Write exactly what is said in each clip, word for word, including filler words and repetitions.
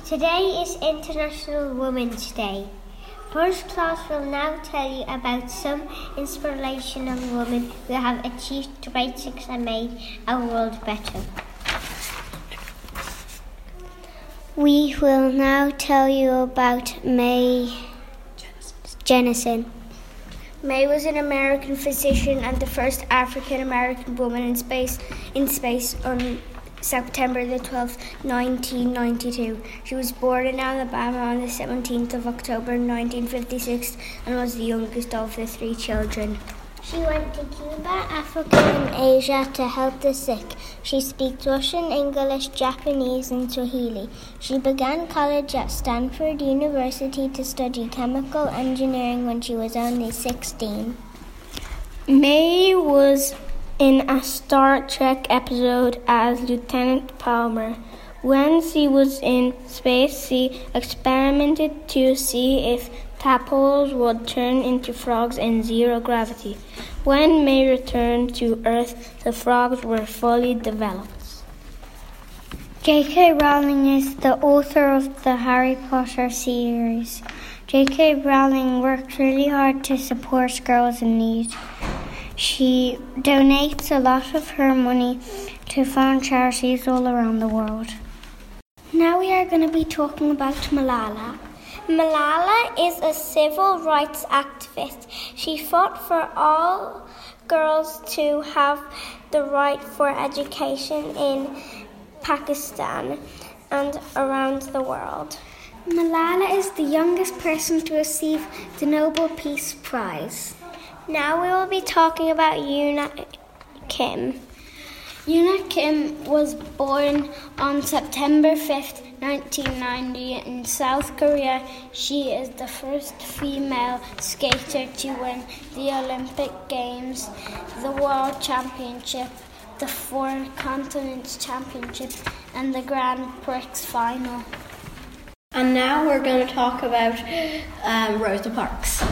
Today is International Women's Day. First class will now tell you about some inspirational women who have achieved great success and made our world better. We will now tell you about Mae Jemison. Mae was an American physician and the first African-American woman in space in space on September the twelfth, nineteen ninety-two. She was born in Alabama on the seventeenth of October, nineteen fifty-six, and was the youngest of the three children. She went to Cuba, Africa, and Asia to help the sick. She speaks Russian, English, Japanese, and Swahili. She began college at Stanford University to study chemical engineering when she was only sixteen. Mae was in a Star Trek episode as Lieutenant Palmer. When she was in space, she experimented to see if tadpoles would turn into frogs in zero gravity. When Mae returned to Earth, the frogs were fully developed. J K. Rowling is the author of the Harry Potter series. J K. Rowling worked really hard to support girls in need. She donates a lot of her money to fund charities all around the world. Now we are going to be talking about Malala. Malala is a civil rights activist. She fought for all girls to have the right for education in Pakistan and around the world. Malala is the youngest person to receive the Nobel Peace Prize. Now we will be talking about Yoona Kim. Yoona Kim was born on September fifth, nineteen ninety in South Korea. She is the first female skater to win the Olympic Games, the World Championship, the Four Continents Championship, and the Grand Prix final. And now we're going to talk about um, Rosa Parks.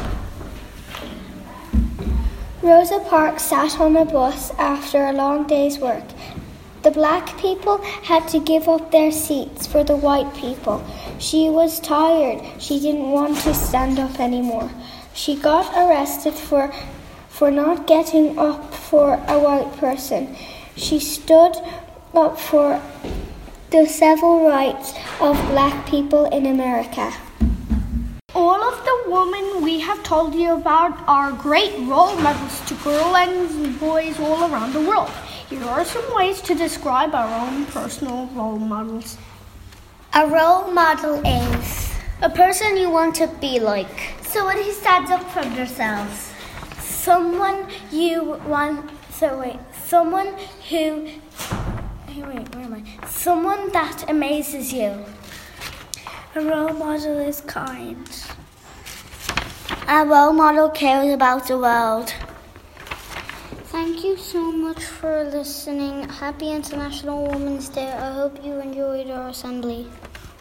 Rosa Parks sat on a bus after a long day's work. The black people had to give up their seats for the white people. She was tired. She didn't want to stand up anymore. She got arrested for, for not getting up for a white person. She stood up for the civil rights of black people in America. All of the women we have told you about are great role models to girls and boys all around the world. Here are some ways to describe our own personal role models. A role model is a person you want to be like. Someone who stands up for themselves. Someone you want, so wait, someone who, hey, wait, where am I? Someone that amazes you. A role model is kind. A role model cares about the world. Thank you so much for listening. Happy International Women's Day. I hope you enjoyed our assembly.